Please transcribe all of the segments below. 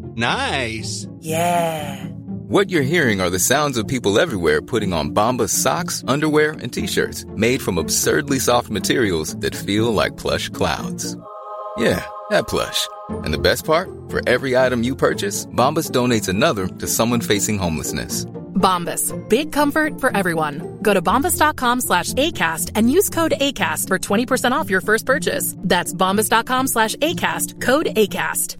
Nice. Yeah. What you're hearing are the sounds of people everywhere putting on Bombas socks, underwear, and T-shirts made from absurdly soft materials that feel like plush clouds. Yeah, that plush. And the best part? For every item you purchase, Bombas donates another to someone facing homelessness. Bombas. Big comfort for everyone. Go to bombas.com/ACAST and use code ACAST for 20% off your first purchase. That's bombas.com/ACAST. Code ACAST.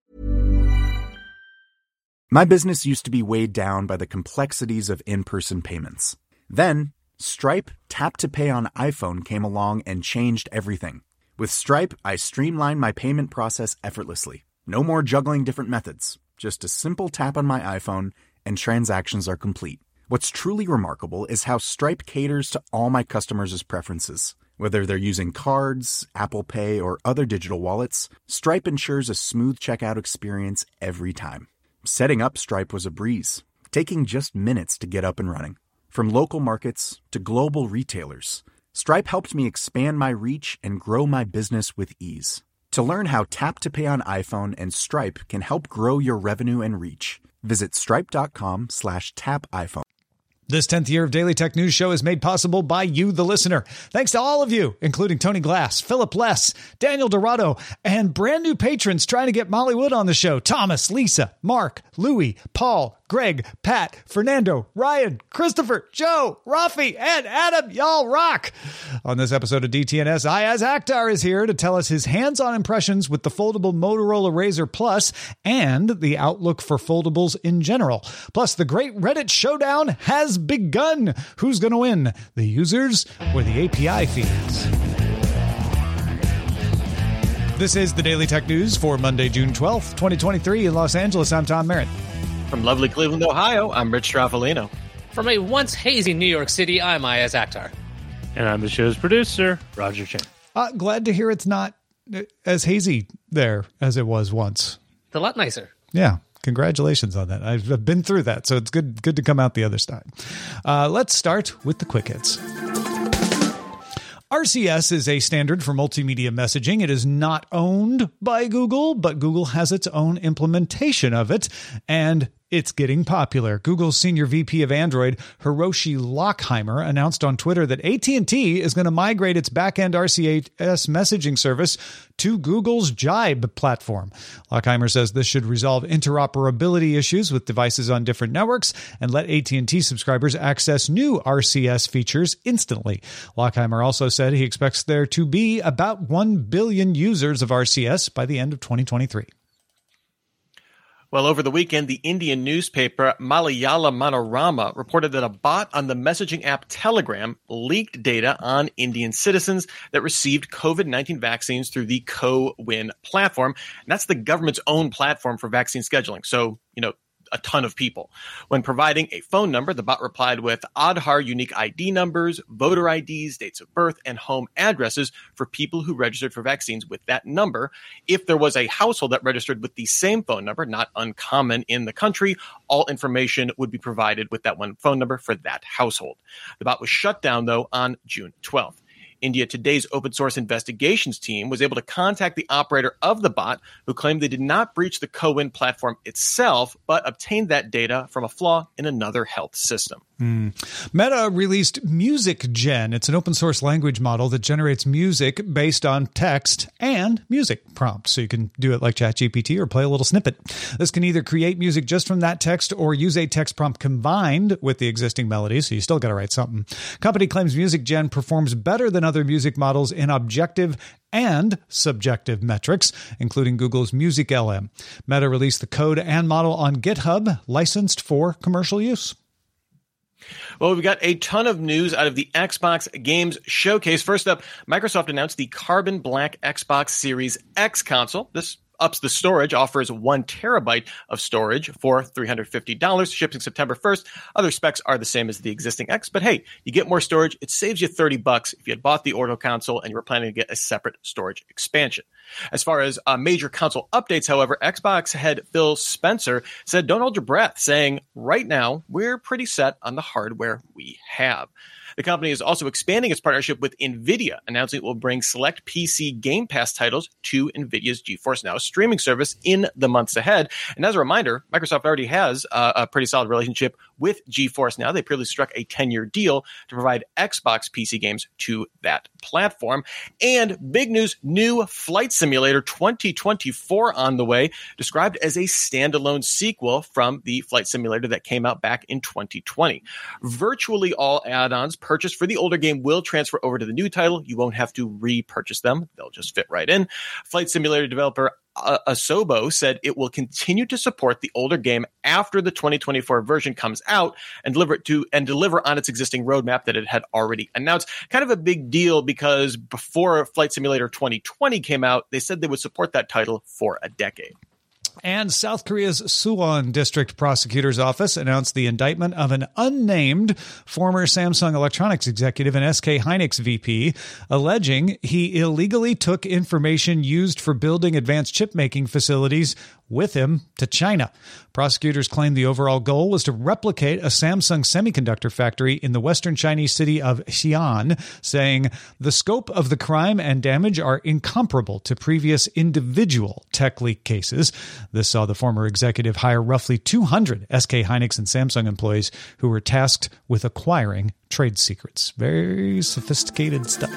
My business used to be weighed down by the complexities of in-person payments. Then, Stripe Tap to Pay on iPhone came along and changed everything. With Stripe, I streamlined my payment process effortlessly. No more juggling different methods. Just a simple tap on my iPhone and transactions are complete. What's truly remarkable is how Stripe caters to all my customers' preferences. Whether they're using cards, Apple Pay, or other digital wallets, Stripe ensures a smooth checkout experience every time. Setting up Stripe was a breeze, taking just minutes to get up and running. From local markets to global retailers, Stripe helped me expand my reach and grow my business with ease. To learn how Tap to Pay on iPhone and Stripe can help grow your revenue and reach, visit stripe.com/tapiphone. This 10th year of Daily Tech News Show is made possible by you, the listener. Thanks to all of you, including Tony Glass, Philip Less, Daniel Dorado, and brand new patrons trying to get Molly Wood on the show. Thomas, Lisa, Mark, Louie, Paul, Greg, Pat, Fernando, Ryan, Christopher, Joe, Rafi, and Adam. Y'all rock. On this episode of DTNS, Ayaz Akhtar is here to tell us his hands-on impressions with the foldable Motorola Razr Plus and the outlook for foldables in general. Plus, the great Reddit showdown has begun. Who's going to win, the users or the API feeds? This is the Daily Tech News for Monday, June 12th, 2023 in Los Angeles. I'm Tom Merritt. From lovely Cleveland, Ohio, I'm Rich Straffolino. From a once hazy New York City, I'm Ayaz Akhtar. And I'm the show's producer, Roger Chen. Glad to hear it's not as hazy there as it was once. It's a lot nicer. Yeah. Congratulations on that. I've been through that, so it's good to come out the other side. Let's start with the quick hits. RCS is a standard for multimedia messaging. It is not owned by Google, but Google has its own implementation of it, and it's getting popular. Google's senior VP of Android, Hiroshi Lockheimer, announced on Twitter that AT&T is going to migrate its backend RCS messaging service to Google's Jibe platform. Lockheimer says this should resolve interoperability issues with devices on different networks and let AT&T subscribers access new RCS features instantly. Lockheimer also said he expects there to be about 1 billion users of RCS by the end of 2023. Well, over the weekend, the Indian newspaper Malayala Manorama reported that a bot on the messaging app Telegram leaked data on Indian citizens that received COVID-19 vaccines through the CoWIN platform. And that's the government's own platform for vaccine scheduling. So, a ton of people. When providing a phone number, the bot replied with Aadhaar unique ID numbers, voter IDs, dates of birth, and home addresses for people who registered for vaccines with that number. If there was a household that registered with the same phone number, not uncommon in the country, all information would be provided with that one phone number for that household. The bot was shut down, though, on June 12th. India Today's open source investigations team was able to contact the operator of the bot, who claimed they did not breach the CoWIN platform itself, but obtained that data from a flaw in another health system. Meta released MusicGen. It's an open source language model that generates music based on text and music prompts. So you can do it like ChatGPT or play a little snippet. This can either create music just from that text or use a text prompt combined with the existing melody. So you still got to write something. Company claims MusicGen performs better than other music models in objective and subjective metrics, including Google's MusicLM. Meta released the code and model on GitHub, licensed for commercial use. Well, we've got a ton of news out of the Xbox Games Showcase. First up, Microsoft announced the Carbon Black Xbox Series X console. This ups the storage, offers 1 terabyte of storage for $350, shipping September 1st. Other specs are the same as the existing X, but hey, you get more storage. It saves you $30 if you had bought the Ordo console and you were planning to get a separate storage expansion. As far as major console updates, however, Xbox head Phil Spencer said, "Don't hold your breath," saying, "Right now, we're pretty set on the hardware we have." The company is also expanding its partnership with NVIDIA, announcing it will bring select PC Game Pass titles to NVIDIA's GeForce Now streaming service in the months ahead. And as a reminder, Microsoft already has a pretty solid relationship with GeForce Now. They previously struck a 10-year deal to provide Xbox PC games to that platform. And big news, new Flight Simulator 2024 on the way, described as a standalone sequel from the Flight Simulator that came out back in 2020. Virtually all add-ons purchased for the older game will transfer over to the new title. You won't have to repurchase them. They'll just fit right in. Flight Simulator developer Asobo said it will continue to support the older game after the 2024 version comes out and deliver on its existing roadmap that it had already announced. Kind of a big deal because before Flight Simulator 2020 came out, they said they would support that title for a decade. And South Korea's Suwon District Prosecutor's Office announced the indictment of an unnamed former Samsung Electronics executive and SK Hynix VP, alleging he illegally took information used for building advanced chip-making facilities with him to China. Prosecutors claim the overall goal was to replicate a Samsung semiconductor factory in the western Chinese city of Xi'an, saying the scope of the crime and damage are incomparable to previous individual tech leak cases. This saw the former executive hire roughly 200 SK Hynix and Samsung employees who were tasked with acquiring trade secrets. Very sophisticated stuff.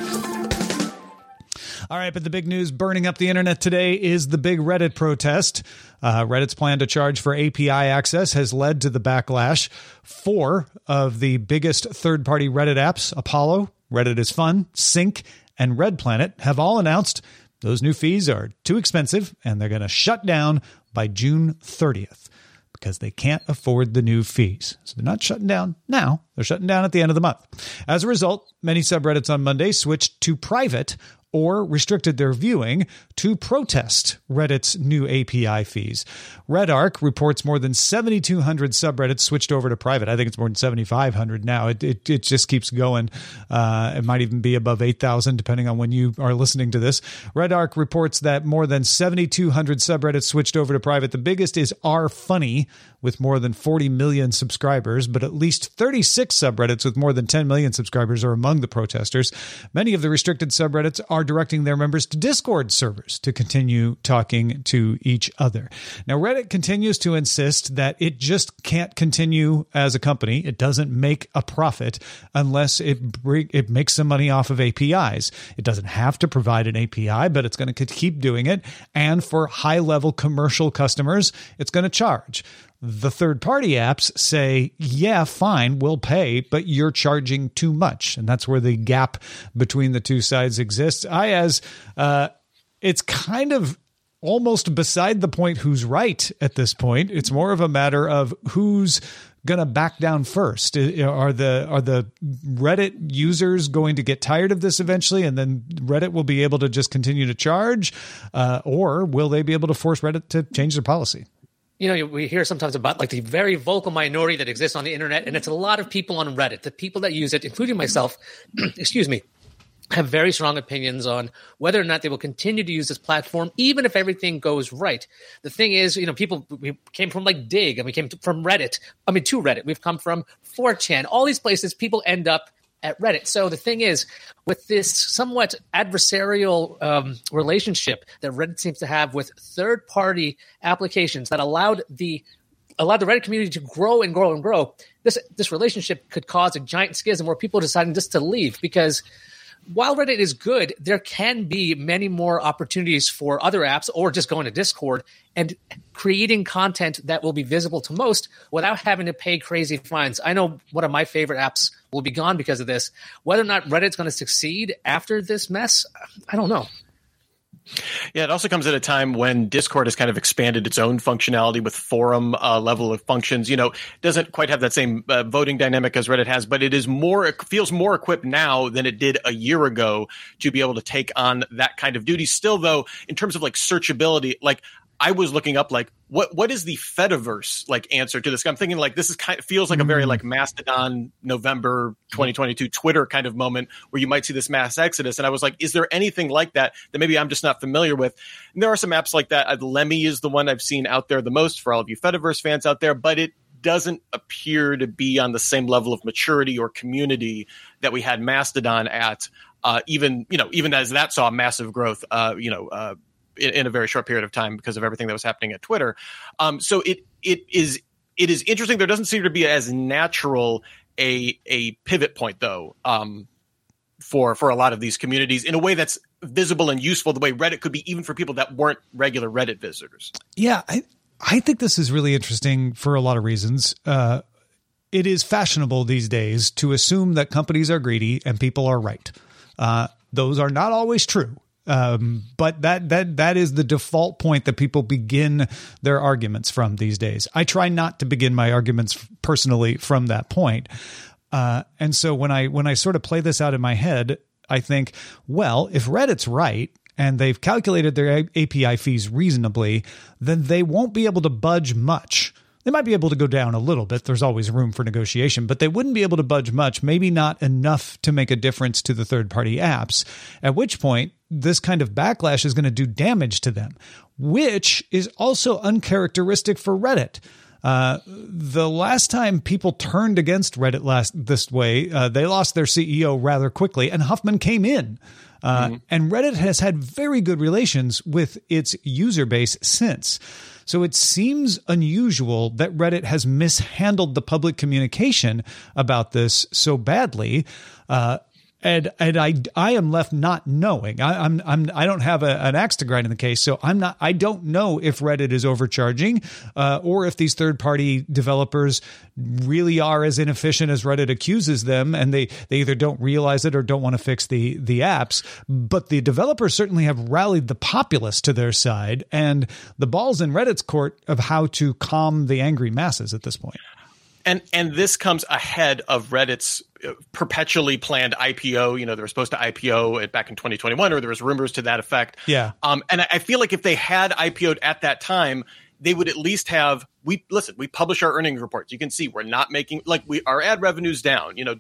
All right, but the big news burning up the internet today is the big Reddit protest. Reddit's plan to charge for API access has led to the backlash. 4 of the biggest third-party Reddit apps, Apollo, Reddit is Fun, Sync, and Red Planet, have all announced those new fees are too expensive and they're going to shut down by June 30th because they can't afford the new fees. So they're not shutting down now. They're shutting down at the end of the month. As a result, many subreddits on Monday switched to private or restricted their viewing to protest Reddit's new API fees. RedArc reports more than 7,200 subreddits switched over to private. I think it's more than 7,500 now. It just keeps going. It might even be above 8,000, depending on when you are listening to this. RedArc reports that more than 7,200 subreddits switched over to private. The biggest is R-Funny, with more than 40 million subscribers, but at least 36 subreddits with more than 10 million subscribers are among the protesters. Many of the restricted subreddits are directing their members to Discord servers to continue talking to each other. Now, Reddit continues to insist that it just can't continue as a company. It doesn't make a profit unless it makes some money off of APIs. It doesn't have to provide an API, but it's going to keep doing it. And for high-level commercial customers, it's going to charge. The third-party apps say, yeah, fine, we'll pay, but you're charging too much. And that's where the gap between the two sides exists. It's kind of almost beside the point who's right at this point. It's more of a matter of who's going to back down first. Are the Reddit users going to get tired of this eventually, and then Reddit will be able to just continue to charge? Or will they be able to force Reddit to change their policy? You know, we hear sometimes about like the very vocal minority that exists on the internet, and it's a lot of people on Reddit. The people that use it, including myself, excuse me, have very strong opinions on whether or not they will continue to use this platform, even if everything goes right. The thing is, you know, we came from like Dig, and we came from Reddit. I mean, to Reddit. We've come from 4chan. All these places, people end up at Reddit. So the thing is, with this somewhat adversarial relationship that Reddit seems to have with third-party applications that allowed the Reddit community to grow and grow and grow, this relationship could cause a giant schism where people are deciding just to leave, because while Reddit is good, there can be many more opportunities for other apps or just going to Discord and creating content that will be visible to most without having to pay crazy fines. I know one of my favorite apps will be gone because of this. Whether or not Reddit's going to succeed after this mess, I don't know. Yeah, it also comes at a time when Discord has kind of expanded its own functionality with forum level of functions. You know, doesn't quite have that same voting dynamic as Reddit has, but it feels more equipped now than it did a year ago to be able to take on that kind of duty. Still, though, in terms of like searchability, like I was looking up like what is the Fediverse like answer to this? I'm thinking like this is feels like a very like Mastodon November 2022 Twitter kind of moment where you might see this mass exodus. And I was like, is there anything like that maybe I'm just not familiar with? And there are some apps like that. Lemmy is the one I've seen out there the most for all of you Fediverse fans out there, but it doesn't appear to be on the same level of maturity or community that we had Mastodon at. Even as that saw massive growth, in a very short period of time because of everything that was happening at Twitter. So it is interesting. There doesn't seem to be as natural a pivot point though, for a lot of these communities in a way that's visible and useful, the way Reddit could be even for people that weren't regular Reddit visitors. Yeah. I think this is really interesting for a lot of reasons. It is fashionable these days to assume that companies are greedy and people are right. Those are not always true. But that is the default point that people begin their arguments from these days. I try not to begin my arguments personally from that point. And so when I sort of play this out in my head, I think, well, if Reddit's right and they've calculated their API fees reasonably, then they won't be able to budge much. They might be able to go down a little bit. There's always room for negotiation, but they wouldn't be able to budge much, maybe not enough to make a difference to the third-party apps, at which point this kind of backlash is going to do damage to them, which is also uncharacteristic for Reddit. The last time people turned against Reddit this way, they lost their CEO rather quickly, and Huffman came in. And Reddit has had very good relations with its user base since. So it seems unusual that Reddit has mishandled the public communication about this so badly. And I am left not knowing. I don't have an axe to grind in the case, so I don't know if Reddit is overcharging, or if these third-party developers really are as inefficient as Reddit accuses them, and they either don't realize it or don't want to fix the apps. But the developers certainly have rallied the populace to their side, and the ball's in Reddit's court of how to calm the angry masses at this point. And this comes ahead of Reddit's perpetually planned IPO. They were supposed to IPO it back in 2021, or there was rumors to that effect. Yeah. And I feel like if they had IPO'd at that time, they would at least have we publish our earnings reports. You can see we're not making our ad revenue's down. They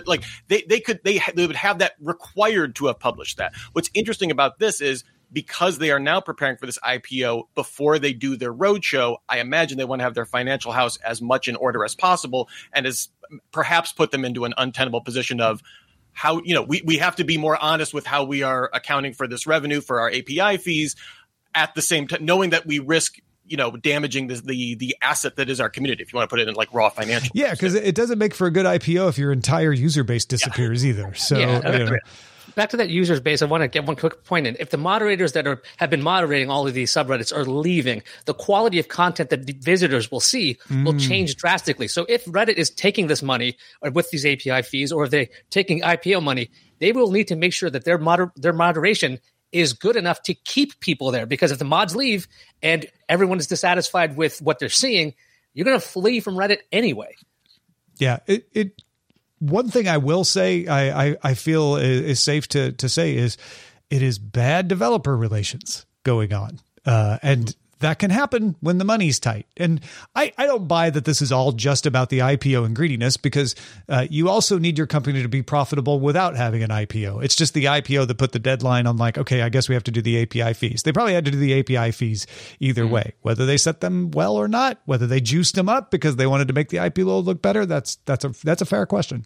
would have that required to have published that. What's interesting about this is, because they are now preparing for this IPO before they do their roadshow, I imagine they want to have their financial house as much in order as possible, and as perhaps put them into an untenable position of how, we have to be more honest with how we are accounting for this revenue for our API fees at the same time, knowing that we risk, damaging the asset that is our community, if you want to put it in raw financial. Yeah, because it doesn't make for a good IPO if your entire user base disappears either. So, Back to that user base, I want to get one quick point in. If the moderators that have been moderating all of these subreddits are leaving, the quality of content that the visitors will see will change drastically. So if Reddit is taking this money with these API fees, or if they're taking IPO money, they will need to make sure that their moderation is good enough to keep people there. Because if the mods leave and everyone is dissatisfied with what they're seeing, you're going to flee from Reddit anyway. Yeah, one thing I will say, I feel is safe to say is it is bad developer relations going on. And that can happen when the money's tight. And I don't buy that this is all just about the IPO and greediness, because you also need your company to be profitable without having an IPO. It's just the IPO that put the deadline on okay, I guess we have to do the API fees. They probably had to do the API fees either way, whether they set them well or not, whether they juiced them up because they wanted to make the IPO look better. That's a fair question.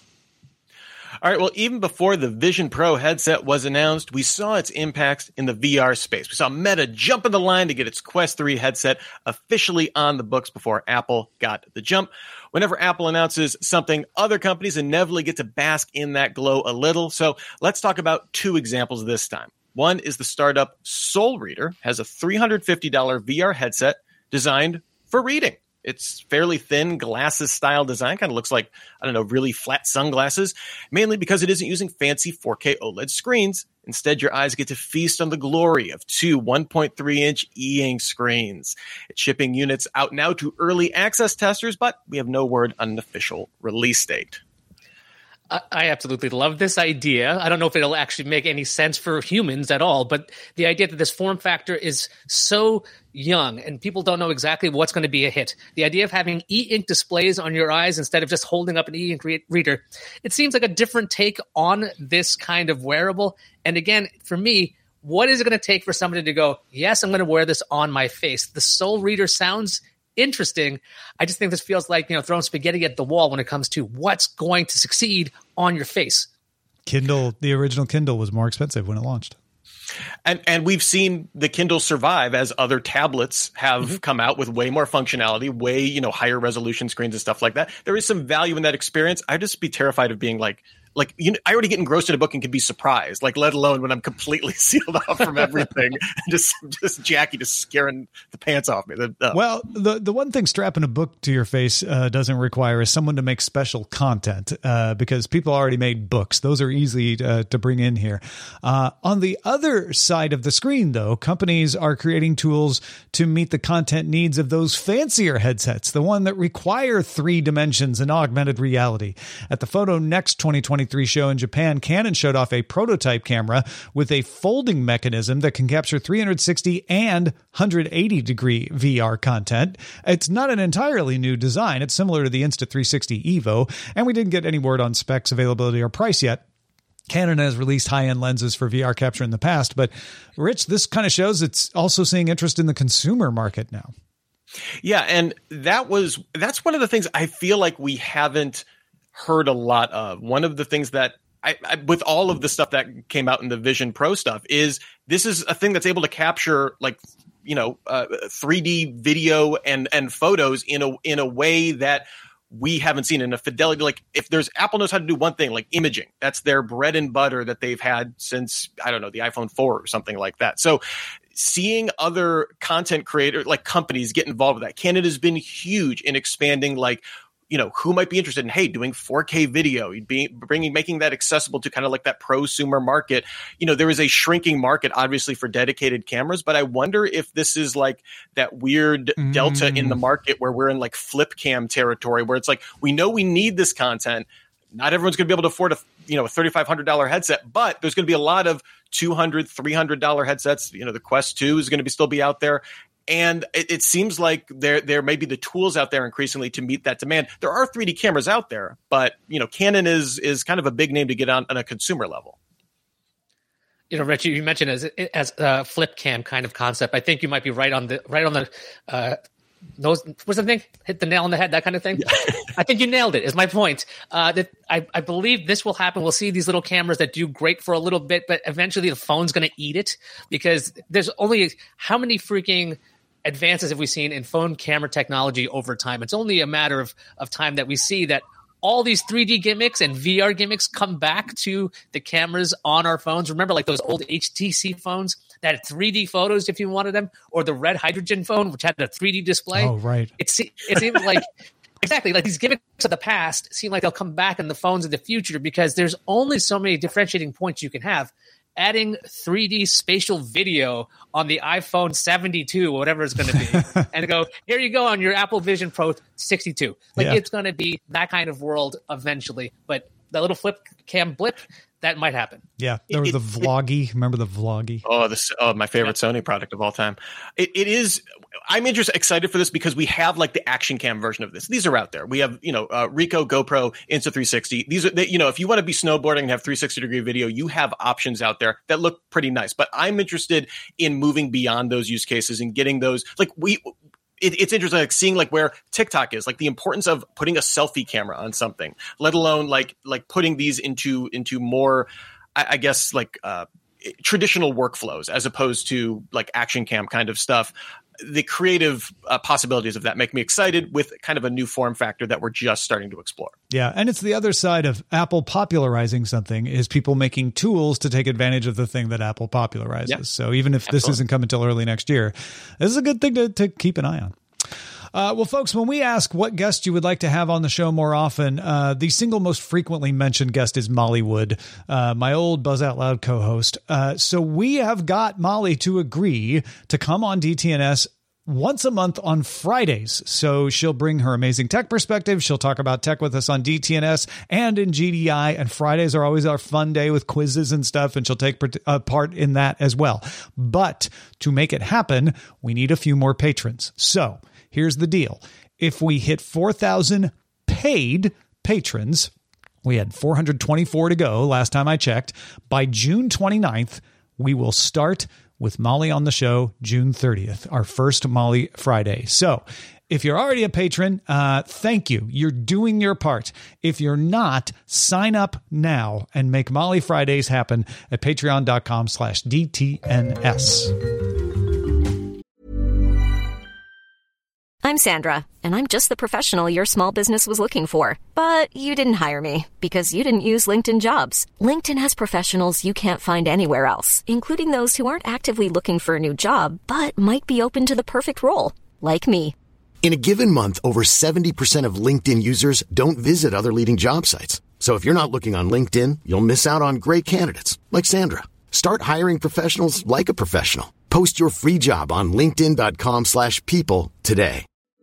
All right, well, even before the Vision Pro headset was announced, we saw its impacts in the VR space. We saw Meta jump in the line to get its Quest 3 headset officially on the books before Apple got the jump. Whenever Apple announces something, other companies inevitably get to bask in that glow a little. So let's talk about two examples this time. One is the startup Soul Reader, has a $350 VR headset designed for reading. It's fairly thin, glasses-style design. Kind of looks like, really flat sunglasses, mainly because it isn't using fancy 4K OLED screens. Instead, your eyes get to feast on the glory of two 1.3-inch e-ink screens. It's shipping units out now to early access testers, but we have no word on an official release date. I absolutely love this idea. I don't know if it'll actually make any sense for humans at all, but the idea that this form factor is so young and people don't know exactly what's going to be a hit. The idea of having e-ink displays on your eyes instead of just holding up an e-ink reader, it seems like a different take on this kind of wearable. And again, for me, what is it going to take for somebody to go, yes, I'm going to wear this on my face? The Soul Reader sounds interesting. I just think this feels like, throwing spaghetti at the wall when it comes to what's going to succeed on your face. Kindle, the original Kindle was more expensive when it launched. And we've seen the Kindle survive as other tablets have come out with way more functionality, way, higher resolution screens and stuff like that. There is some value in that experience. I'd just be terrified of being I already get engrossed in a book and can be surprised, let alone when I'm completely sealed off from everything and just Jackie just scaring the pants off me. Well, the one thing strapping a book to your face doesn't require is someone to make special content because people already made books. Those are easy to bring in here. On the other side of the screen, though, companies are creating tools to meet the content needs of those fancier headsets, the one that require 3 dimensions and augmented reality. At the Photo Next 2023 show in Japan, Canon showed off a prototype camera with a folding mechanism that can capture 360 and 180 degree VR content. It's not an entirely new design. It's similar to the Insta360 Evo, and we didn't get any word on specs, availability, or price yet. Canon has released high-end lenses for VR capture in the past, but Rich, this kind of shows it's also seeing interest in the consumer market now. Yeah, and that's one of the things I feel like we haven't heard a lot of. One of the things that I with all of the stuff that came out in the Vision Pro stuff is this is a thing that's able to capture 3D video and photos in a way that we haven't seen in a fidelity. If there's Apple knows how to do one thing, like imaging, that's their bread and butter that they've had since, I don't know, the iPhone 4 or something like that. So seeing other content creators, companies get involved with that. Canon has been huge in expanding, who might be interested in, doing 4K video, making that accessible to kind of that prosumer market. There is a shrinking market, obviously, for dedicated cameras, but I wonder if this is that weird delta in the market where we're in flip cam territory, where it's we know we need this content. Not everyone's going to be able to afford a $3,500 headset, but there's going to be a lot of $200, $300 headsets. The Quest 2 is going to still be out there. And it seems like there may be the tools out there increasingly to meet that demand. There are 3D cameras out there, but Canon is kind of a big name to get on a consumer level. Rich, you mentioned as a flip cam kind of concept. I think you might be right on the nose. What's the thing? Hit the nail on the head, that kind of thing. Yeah. I think you nailed it. Is my point. That I believe this will happen. We'll see these little cameras that do great for a little bit, but eventually the phone's going to eat it because there's only how many freaking advances have we seen in phone camera technology over time? It's only a matter of time that we see that all these 3D gimmicks and VR gimmicks come back to the cameras on our phones. Remember those old HTC phones that had 3D photos if you wanted them, or the red hydrogen phone, which had a 3D display. Oh, right. It seems like exactly these gimmicks of the past seem like they'll come back in the phones of the future because there's only so many differentiating points you can have. Adding 3D spatial video on the iPhone 72, whatever it's going to be, and go, here you go on your Apple Vision Pro 62. It's going to be that kind of world eventually. But that little flip cam blip, that might happen. Yeah, there was the Vloggy. Remember the Vloggy? Oh, my favorite Sony product of all time. It is. I'm excited for this because we have the action cam version of this. These are out there. We have, Ricoh, GoPro, Insta360. These are, if you want to be snowboarding and have 360 degree video, you have options out there that look pretty nice. But I'm interested in moving beyond those use cases and getting those it's interesting seeing where TikTok is, the importance of putting a selfie camera on something, let alone putting these into more, I guess, traditional workflows as opposed to action cam kind of stuff. The creative possibilities of that make me excited with kind of a new form factor that we're just starting to explore. Yeah. And it's the other side of Apple popularizing something is people making tools to take advantage of the thing that Apple popularizes. Yeah. So even if this isn't coming until early next year, this is a good thing to keep an eye on. Well, folks, when we ask what guest you would like to have on the show more often, the single most frequently mentioned guest is Molly Wood, my old Buzz Out Loud co-host. So we have got Molly to agree to come on DTNS once a month on Fridays. So she'll bring her amazing tech perspective. She'll talk about tech with us on DTNS and in GDI. And Fridays are always our fun day with quizzes and stuff. And she'll take part in that as well. But to make it happen, we need a few more patrons. So here's the deal. If we hit 4,000 paid patrons, we had 424 to go last time I checked. By June 29th, we will start with Molly on the show June 30th, our first Molly Friday. So if you're already a patron, thank you. You're doing your part. If you're not, sign up now and make Molly Fridays happen at patreon.com/DTNS. I'm Sandra, and I'm just the professional your small business was looking for. But you didn't hire me because you didn't use LinkedIn Jobs. LinkedIn has professionals you can't find anywhere else, including those who aren't actively looking for a new job, but might be open to the perfect role, like me. In a given month, over 70% of LinkedIn users don't visit other leading job sites. So if you're not looking on LinkedIn, you'll miss out on great candidates like Sandra. Start hiring professionals like a professional. Post your free job on linkedin.com/people today.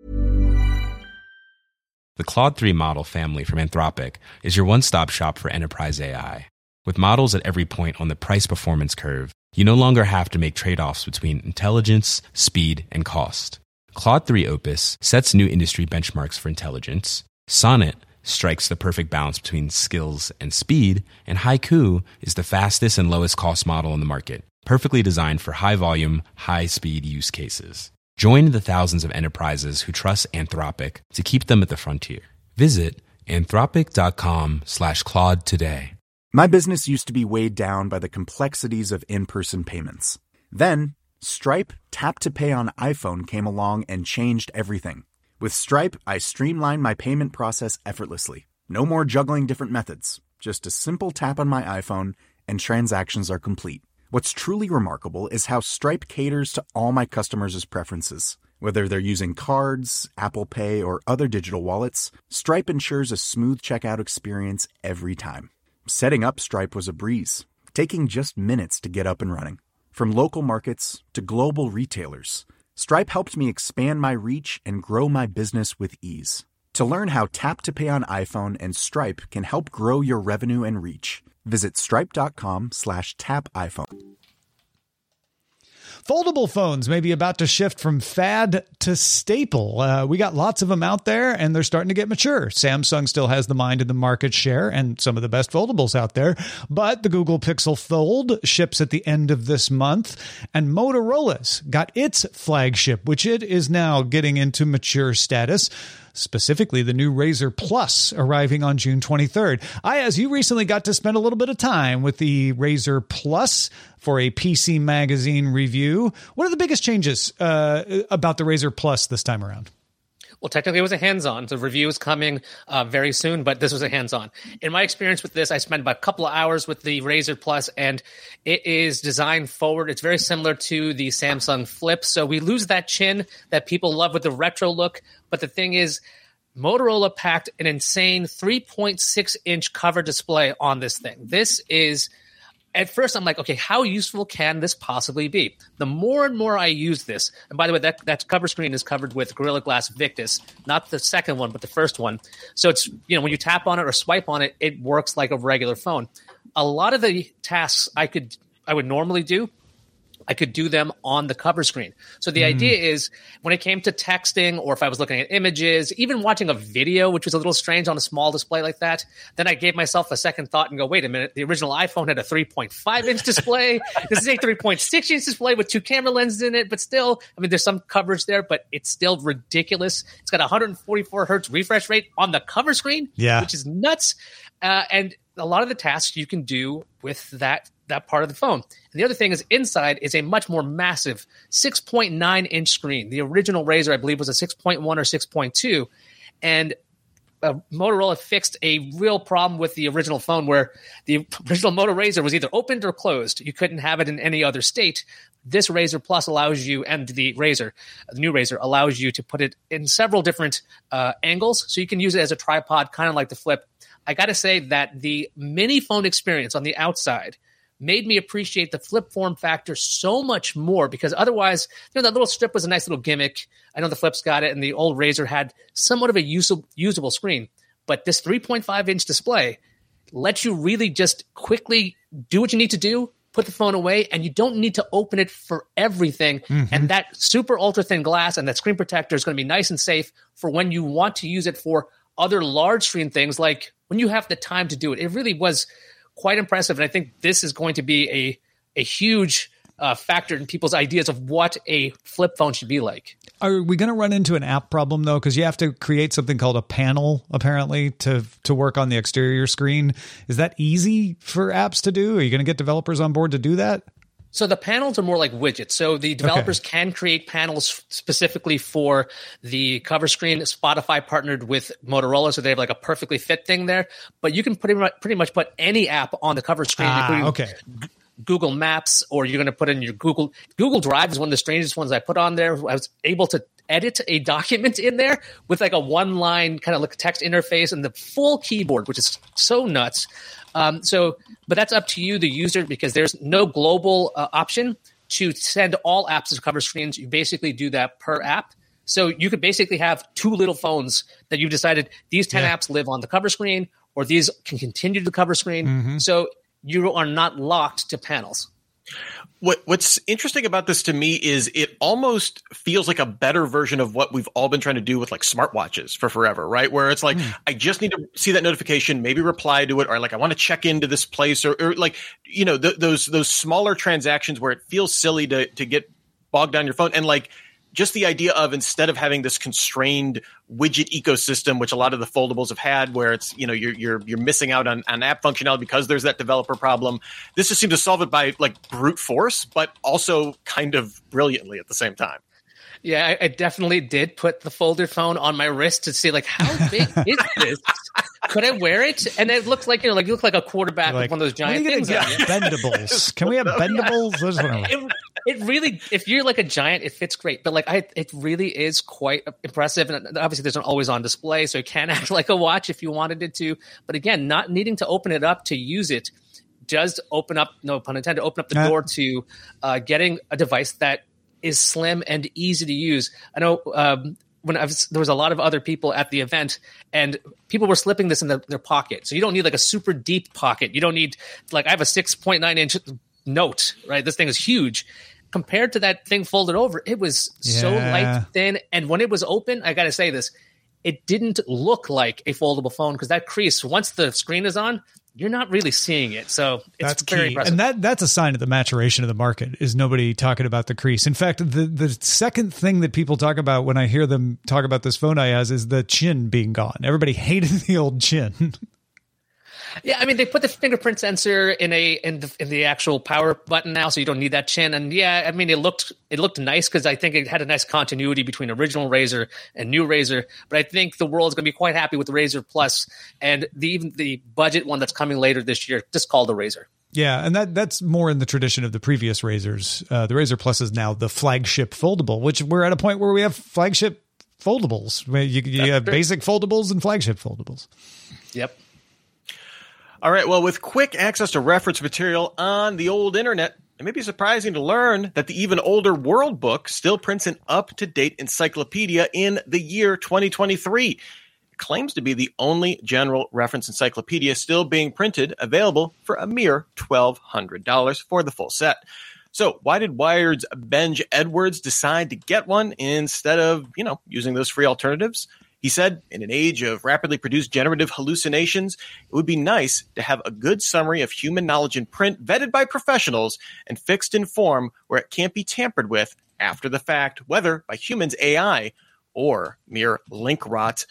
The Claude 3 model family from Anthropic is your one-stop shop for enterprise AI. With models at every point on the price-performance curve, you no longer have to make trade-offs between intelligence, speed, and cost. Claude 3 Opus sets new industry benchmarks for intelligence. Sonnet strikes the perfect balance between skills and speed. And Haiku is the fastest and lowest cost model in the market, perfectly designed for high-volume, high-speed use cases. Join the thousands of enterprises who trust Anthropic to keep them at the frontier. Visit anthropic.com/Claude today. My business used to be weighed down by the complexities of in-person payments. Then, Stripe Tap to Pay on iPhone came along and changed everything. With Stripe, I streamlined my payment process effortlessly. No more juggling different methods. Just a simple tap on my iPhone and transactions are complete. What's truly remarkable is how Stripe caters to all my customers' preferences. Whether they're using cards, Apple Pay, or other digital wallets, Stripe ensures a smooth checkout experience every time. Setting up Stripe was a breeze, taking just minutes to get up and running. From local markets to global retailers, Stripe helped me expand my reach and grow my business with ease. To learn how Tap to Pay on iPhone and Stripe can help grow your revenue and reach, visit stripe.com/tapiphone. Foldable phones may be about to shift from fad to staple. We got lots of them out there, and they're starting to get mature. Samsung still has the mind and the market share and some of the best foldables out there. But the Google Pixel Fold ships at the end of this month, and Motorola's got its flagship, which it is now getting into mature status. Specifically, the new Razr Plus arriving on June 23rd. Ayaz, you recently got to spend a little bit of time with the Razr Plus for a PC Magazine review. What are the biggest changes about the Razr Plus this time around? Well, technically, it was a hands-on. The review is coming very soon, but this was a hands-on. In my experience with this, I spent about a couple of hours with the Razr Plus, and it is designed forward. It's very similar to the Samsung Flip, so we lose that chin that people love with the retro look. But the thing is, Motorola packed an insane 3.6-inch cover display on this thing. This is... At first, I'm like, okay, how useful can this possibly be? The more and more I use this, and by the way, that cover screen is covered with Gorilla Glass Victus, not the second one, but the first one. So it's, when you tap on it or swipe on it, it works like a regular phone. A lot of the tasks I would normally do, I could do them on the cover screen. So the idea is when it came to texting or if I was looking at images, even watching a video, which was a little strange on a small display like that, then I gave myself a second thought and go, wait a minute, the original iPhone had a 3.5-inch display. This is a 3.6-inch display with two camera lenses in it, but still, there's some coverage there, but it's still ridiculous. It's got 144 hertz refresh rate on the cover screen, which is nuts. And a lot of the tasks you can do with that part of the phone. And the other thing is inside is a much more massive 6.9-inch screen. The original Razr, I believe, was a 6.1 or 6.2. And Motorola fixed a real problem with the original phone where the original Moto Razr was either opened or closed. You couldn't have it in any other state. This Razr Plus allows you, and the new Razr, allows you to put it in several different angles. So you can use it as a tripod, kind of like the Flip. I got to say that the mini phone experience on the outside made me appreciate the flip form factor so much more, because otherwise, that little strip was a nice little gimmick. I know the Flip's got it, and the old Razr had somewhat of a usable screen. But this 3.5-inch display lets you really just quickly do what you need to do, put the phone away, and you don't need to open it for everything. Mm-hmm. And that super ultra thin glass and that screen protector is going to be nice and safe for when you want to use it for other large screen things, like when you have the time to do it. It really was quite impressive. And I think this is going to be a huge factor in people's ideas of what a flip phone should be like. Are we going to run into an app problem, though? Because you have to create something called a panel, apparently, to work on the exterior screen. Is that easy for apps to do? Are you going to get developers on board to do that? So the panels are more like widgets. So the developers can create panels specifically for the cover screen. Spotify partnered with Motorola, so they have like a perfectly fit thing there. But you can pretty much put any app on the cover screen. Google Maps, or you're going to put in your Google Drive is one of the strangest ones I put on there. I was able to edit a document in there with like a one-line kind of like text interface and the full keyboard, which is so nuts. But that's up to you, the user, because there's no global option to send all apps to cover screens. You basically do that per app. So you could basically have two little phones that you've decided these 10 apps live on the cover screen, or these can continue to the cover screen. Mm-hmm. So you are not locked to panels. What's interesting about this to me is it almost feels like a better version of what we've all been trying to do with like smartwatches for forever, right? Where it's like, I just need to see that notification, maybe reply to it, or like I want to check into this place, or like, those smaller transactions where it feels silly to get bogged down your phone. And like, just the idea of, instead of having this constrained widget ecosystem, which a lot of the foldables have had, where it's, you're missing out on app functionality because there's that developer problem. This just seems to solve it by like brute force, but also kind of brilliantly at the same time. Yeah, I definitely did put the folded phone on my wrist to see like, how big is this? Could I wear it? And it looked like, you look like a quarterback with one of those giant things. Bendables. Can we have bendables? It really, if you're like a giant, it fits great. But like, it really is quite impressive. And obviously there's an always on display, so it can act like a watch if you wanted it to. But again, not needing to open it up to use it does open up, no pun intended, open up the door to getting a device that is slim and easy to use. I know there was a lot of other people at the event, and people were slipping this in their pocket. So you don't need like a super deep pocket. You don't need, like, I have a 6.9-inch Note, right? This thing is huge. Compared to that thing folded over, it was so light, thin. And when it was open, I got to say this, it didn't look like a foldable phone, because that crease, once the screen is on, you're not really seeing it. So it's very impressive. And that's a sign of the maturation of the market, is nobody talking about the crease. In fact, the second thing that people talk about when I hear them talk about this phone I has is the chin being gone. Everybody hated the old chin. Yeah, I mean, they put the fingerprint sensor in the actual power button now, so you don't need that chin. And yeah, I mean, it looked nice, because I think it had a nice continuity between original Razr and new Razr. But I think the world's going to be quite happy with the Razr Plus and even the budget one that's coming later this year, just called the Razr. Yeah, and that's more in the tradition of the previous Razrs. The Razr Plus is now the flagship foldable, which we're at a point where we have flagship foldables. You have basic foldables and flagship foldables. Yep. All right, well, with quick access to reference material on the old internet, it may be surprising to learn that the even older World Book still prints an up-to-date encyclopedia in the year 2023. It claims to be the only general reference encyclopedia still being printed, available for a mere $1,200 for the full set. So why did Wired's Benj Edwards decide to get one instead of, using those free alternatives? He said, in an age of rapidly produced generative hallucinations, it would be nice to have a good summary of human knowledge in print, vetted by professionals and fixed in form where it can't be tampered with after the fact, whether by humans, AI, or mere link rot.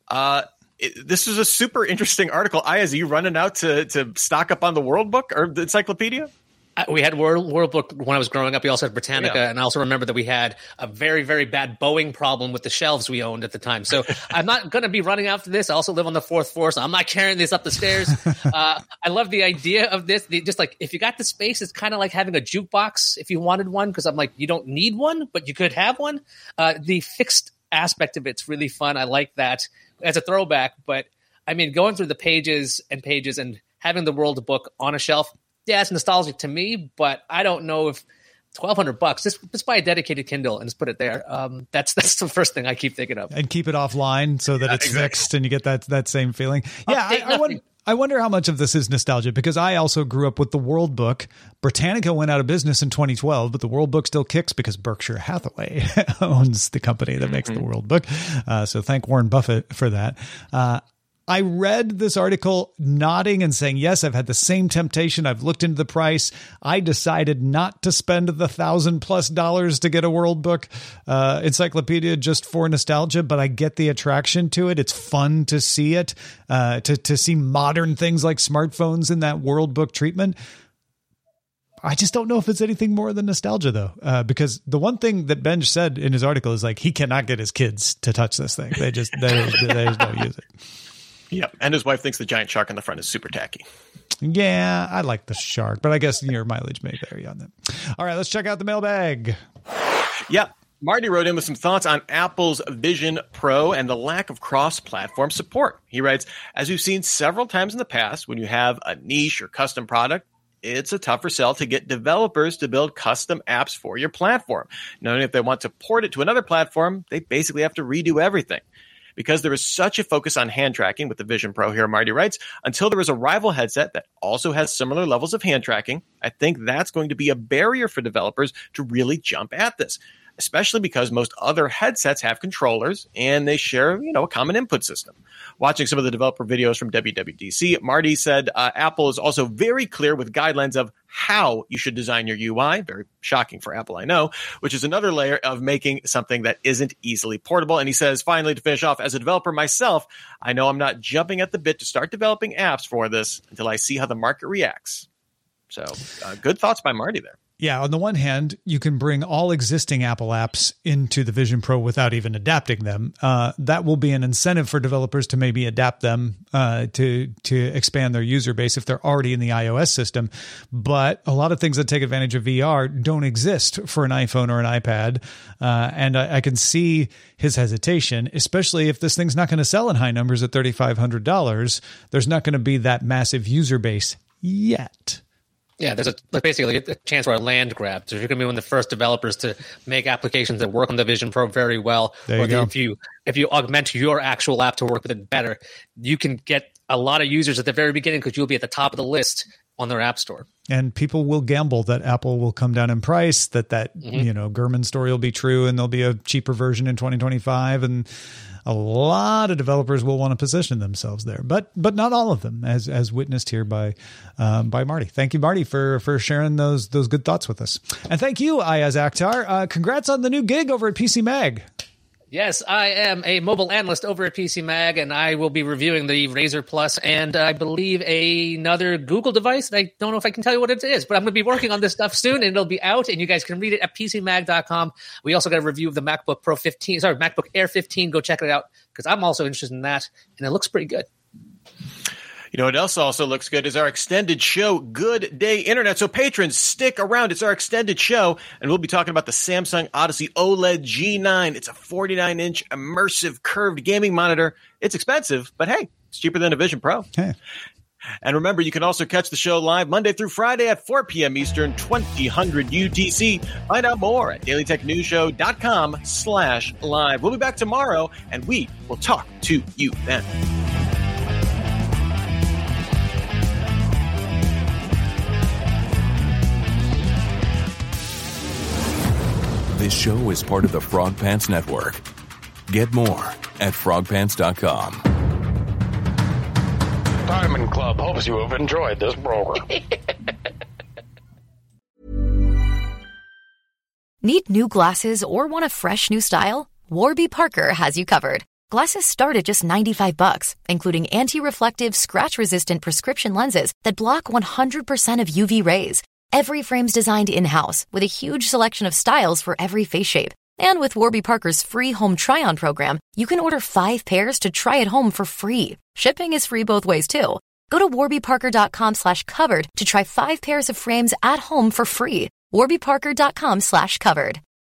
This is a super interesting article. Ayaz, are you running out to stock up on the World Book or the encyclopedia? We had World Book when I was growing up. We also had Britannica, and I also remember that we had a very, very bad Boeing problem with the shelves we owned at the time. So I'm not going to be running after this. I also live on the 4th floor, so I'm not carrying this up the stairs. I love the idea of this. Just like, if you got the space, it's kind of like having a jukebox if you wanted one, because I'm like, you don't need one, but you could have one. The fixed aspect of it's really fun. I like that as a throwback. But I mean, going through the pages and having the World Book on a shelf, yeah, it's nostalgic to me, but I don't know if $1,200, just buy a dedicated Kindle and just put it there. That's the first thing I keep thinking of. And keep it offline so that it's fixed and you get that same feeling. Yeah, I wonder how much of this is nostalgia, because I also grew up with the World Book. Britannica went out of business in 2012, but the World Book still kicks because Berkshire Hathaway owns the company that makes the World Book. So thank Warren Buffett for that. I read this article nodding and saying, yes, I've had the same temptation. I've looked into the price. I decided not to spend the $1,000+ to get a World Book encyclopedia just for nostalgia, but I get the attraction to it. It's fun to see it, to see modern things like smartphones in that World Book treatment. I just don't know if it's anything more than nostalgia, though, because the one thing that Benj said in his article is like, he cannot get his kids to touch this thing. They just don't use it. Yep, and his wife thinks the giant shark on the front is super tacky. Yeah, I like the shark, but I guess your mileage may vary on that. All right, let's check out the mailbag. Yep. Marty wrote in with some thoughts on Apple's Vision Pro and the lack of cross-platform support. He writes, as we've seen several times in the past, when you have a niche or custom product, it's a tougher sell to get developers to build custom apps for your platform. Knowing if they want to port it to another platform, they basically have to redo everything. Because there is such a focus on hand tracking with the Vision Pro here, Marty writes, until there is a rival headset that also has similar levels of hand tracking, I think that's going to be a barrier for developers to really jump at this, especially because most other headsets have controllers and they share, a common input system. Watching some of the developer videos from WWDC, Marty said Apple is also very clear with guidelines of how you should design your UI. Very shocking for Apple, I know, which is another layer of making something that isn't easily portable. And he says, finally, to finish off, as a developer myself, I know I'm not jumping at the bit to start developing apps for this until I see how the market reacts. So good thoughts by Marty there. Yeah, on the one hand, you can bring all existing Apple apps into the Vision Pro without even adapting them. That will be an incentive for developers to maybe adapt them to expand their user base if they're already in the iOS system. But a lot of things that take advantage of VR don't exist for an iPhone or an iPad. And I can see his hesitation, especially if this thing's not going to sell in high numbers at $3,500. There's not going to be that massive user base yet. Yeah, there's basically a chance for a land grab. So you're going to be one of the first developers to make applications that work on the Vision Pro very well. If you augment your actual app to work with it better, you can get a lot of users at the very beginning because you'll be at the top of the list on their app store. And people will gamble that Apple will come down in price, that Gurman story will be true and there'll be a cheaper version in 2025. And a lot of developers will want to position themselves there, but not all of them, as witnessed here by Marty. Thank you, Marty, for sharing those good thoughts with us. And thank you, Ayaz Akhtar. Congrats on the new gig over at PC Mag. Yes, I am a mobile analyst over at PC Mag, and I will be reviewing the Razer Plus and I believe another Google device. I don't know if I can tell you what it is, but I'm going to be working on this stuff soon, and it'll be out, and you guys can read it at PCMag.com. We also got a review of the MacBook Air 15. Go check it out, because I'm also interested in that, and it looks pretty good. You know what else also looks good is our extended show, Good Day Internet. So patrons, stick around. It's our extended show, and we'll be talking about the Samsung Odyssey OLED G9. It's a 49-inch immersive curved gaming monitor. It's expensive, but hey, it's cheaper than a Vision Pro. Hey. And remember, you can also catch the show live Monday through Friday at 4 p.m. Eastern, 2000 UTC. Find out more at dailytechnewsshow.com/live. We'll be back tomorrow, and we will talk to you then. This show is part of the Frog Pants Network. Get more at frogpants.com. Diamond Club hopes you have enjoyed this program. Need new glasses or want a fresh new style? Warby Parker has you covered. Glasses start at just $95, including anti-reflective, scratch-resistant prescription lenses that block 100% of UV rays. Every frame's designed in-house with a huge selection of styles for every face shape. And with Warby Parker's free home try-on program, you can order 5 pairs to try at home for free. Shipping is free both ways, too. Go to warbyparker.com/covered to try 5 pairs of frames at home for free. warbyparker.com/covered.